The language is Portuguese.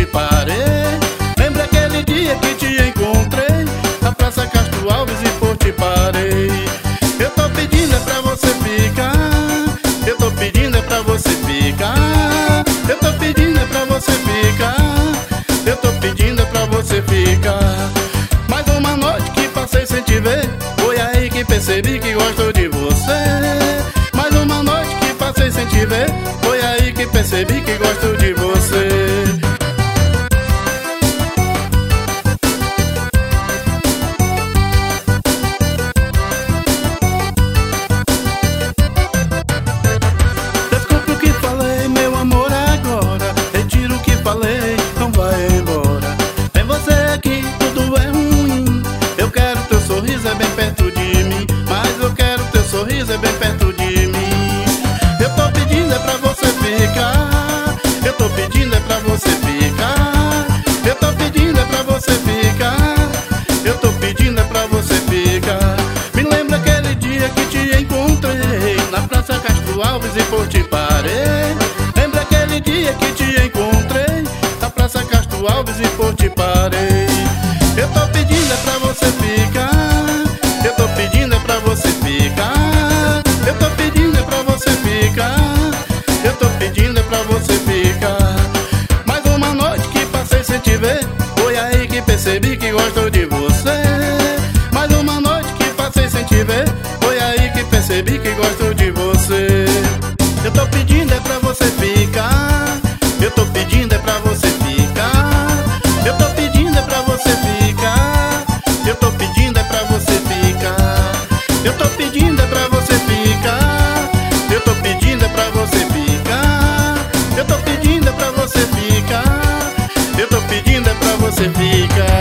te parei. Lembra aquele dia que te encontrei na Praça Castro Alves e por te parei. Eu tô pedindo é pra você ficar, eu tô pedindo é pra você ficar, eu tô pedindo é pra você ficar, eu tô pedindo é pra você ficar. Mais uma noite que passei sem te ver, foi aí que percebi que gosto de você. Mais uma noite que passei sem te ver, foi aí que percebi que gosto de você. Desculpe o que falei, meu amor, agora retiro o que falei, não vai embora. Tem você aqui, tudo é ruim. Eu quero teu sorriso é bem perto de mim, mas eu quero teu sorriso é bem perto de mim. Eu tô pedindo é pra você ficar, eu tô pedindo é pra você ficar, eu tô pedindo é pra você ficar, eu tô pedindo é pra você ficar. Me lembra aquele dia que te encontrei na Praça Castro Alves e por te parei. Lembra aquele dia que te encontrei na Praça Castro Alves e por te parei. Eu tô pedindo é pra você ficar, eu tô pedindo é pra você ficar, eu tô pedindo é pra você ficar, eu tô pedindo é pra você ficar. Mais uma noite que passei sem te ver, foi aí que percebi que gosto de você. Mais uma noite que passei sem te ver, foi aí que percebi que gosto de você. Eu tô pedindo é pra você ficar, eu tô pedindo é pra você ficar, eu tô pedindo é pra você ficar, eu tô pedindo é pra você ficar, eu tô pedindo é pra você ficar, eu tô pedindo é pra você ficar, eu tô pedindo é pra você ficar, eu tô pedindo é pra você ficar.